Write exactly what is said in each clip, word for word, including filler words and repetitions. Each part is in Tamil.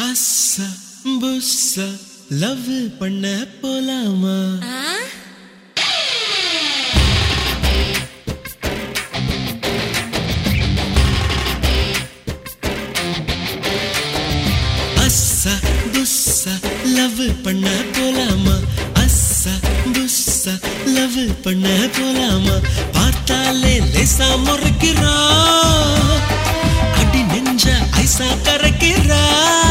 அஸ்ஸா புஸ்ஸா லவ் பண்ண போலாமா? அஸ்ஸா புஸ்ஸா லவ் பண்ண போலாமா? அஸ்ஸா புஸ்ஸா லவ் பண்ண போலாமா? பார்த்தாலே லேசா முறைக்கிறா, அடி நெஞ்ச ஐசா கரைக்கிறா,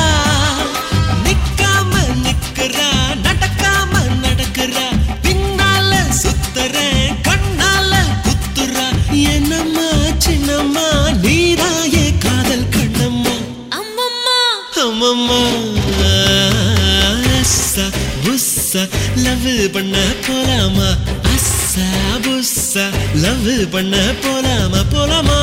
நிக்காம நிக்கிறா, நடக்காம நடக்கிறா, பின்னால சுத்துற கண்ணால குத்துறா. என்னம்மா சின்னம்மா நீராயே காதல் கண்ணம்மா. அம்மம்மா அஸ்ஸா புஸ்ஸா லவ் பண்ண போலாமா? அஸ்ஸா புஸ்ஸா லவ் பண்ண போலாமா? போலாமா?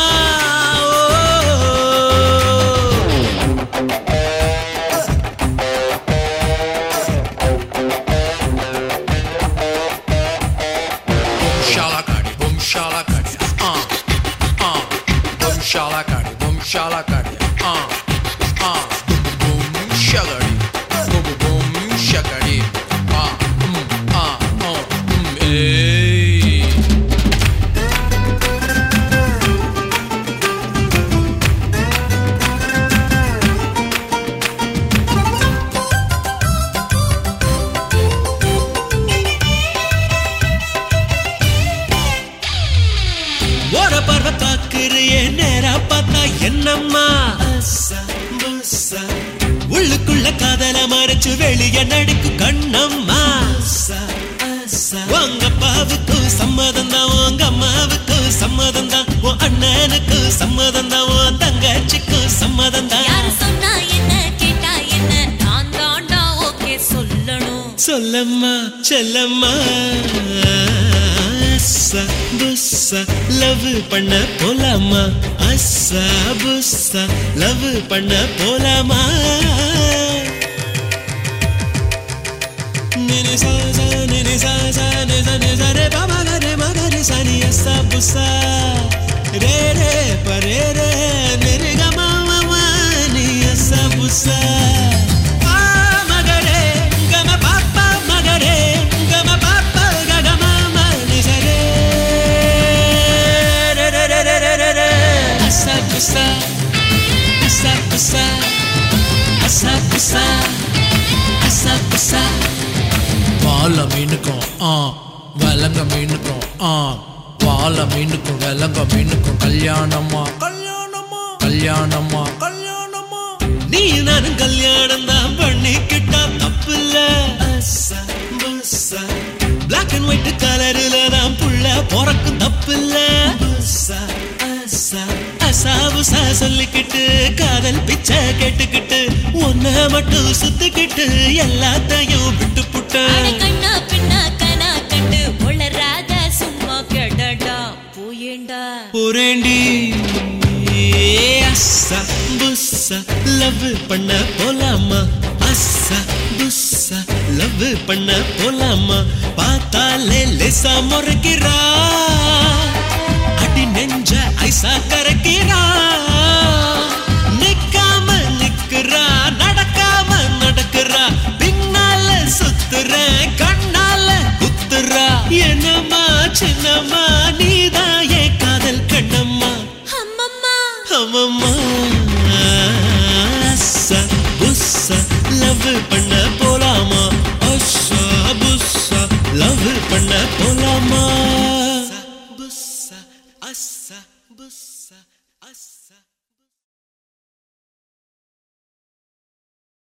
Shalakari, boom shalakari, ah, ah, boom shalakari, boom shalakari, ah, ah, boom boom shagari, boom boom shagari, ah, mm, ah, oh, mm, hey. ஒரு பார்வை பார்க்கிறியே நேரா பார்த்தா என்னம்மா? அஸ்ஸா புஸ்ஸா உள்ளுக்குள்ள காதல மறைச்சு வெளிய நடிக்கு கண்ணம்மா. அஸ்ஸா அஸ்ஸா உங்க அப்பாவுக்கும் சம்மதம் தான், உங்க அம்மாவுக்கும் சம்மதம் தான், உன் அண்ணனுக்கும் சம்மதம் தான், உன் தங்கச்சிக்கும் சம்மதம் தான். யாரு சொன்னா என்ன கேட்டா என்ன, நான் தாண்டா ஓகே சொல்லணும். சொல்லம்மா செல்லம்மா. அஸ்ஸா புஸ்ஸா லவ் பண்ண போலாமா? அஸ்ஸா புஸ்ஸா லவ் பண்ண போலாமா? நினி சா சா நினி சா சா நிசா நிசா ரே பா மா கா ரே மா கா ரே சா நி அஸ்ஸா புஸ்ஸா ரே ரே ப ரே ரே நிரி க மா மா மா நி அஸ்ஸா புஸ்ஸா. Asa asa asa asa asa asa asa வாழ மீனுக்கும் ஆ விலங்க மீனுக்கும் ஆ வாழ மீனுக்கும் விலங்க மீனுக்கும் கல்யாணமா கல்யாணமா கல்யாணமா கல்யாணமா. நீ நானும் கல்யாணம் தான் பண்ணிக்கிட்டா தப்பில்ல. அஸ்ஸா புஸ்ஸா பிளாக் அண்ட் ஒயிட் கலரில தான் புள்ள பிறக்கும் தப்பில்ல. புஸ்ஸா அஸ்ஸா அசா புசா சொல்லிக்கிட்டு காதல் பிச்சை கேட்டுக்கிட்டு ஒன்ன மட்டும் சுத்திக்கிட்டு எல்லாத்தையும் விட்டு புட்ட. கண்ணா பின்னா கனா கண்டு உளராத சும்மா கெடடா போயேண்டா போரேண்டி. அஸ்ஸா புஸ்ஸா லவ் பண்ண போலாமா? அஸ்ஸா புஸ்ஸா லவ் பண்ண போலாமா? பார்த்தாலே லேசா முறைக்கிறா, அடி நெஞ்ச ஐசா கரைக்கிறா, நிக்காம நிக்கிறா, நடக்காம நடக்கிறா, பின்னால சுத்துற கண்ணால குத்துறா. என்னம்மா சின்னம்மா நீதாயே காதல் கண்ணம்மா. அம்மம்மா அம்மம்மா அஸ்ஸா புஸ்ஸா லவ் பண்ண போலாமா? அஸ்ஸா புஸ்ஸா லவ் பண்ண போலாமா? புஸ்ஸா அஸ்ஸா புஸ்ஸா அஸ்ஸா